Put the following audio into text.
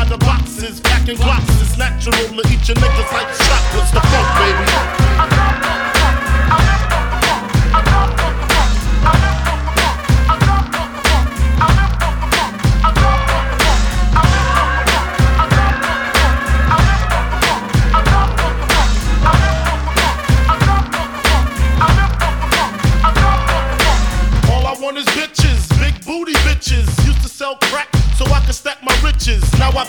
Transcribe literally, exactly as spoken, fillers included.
by the boxes, packing glocks. It's natural to eat your niggas like chocolates. The funk, baby.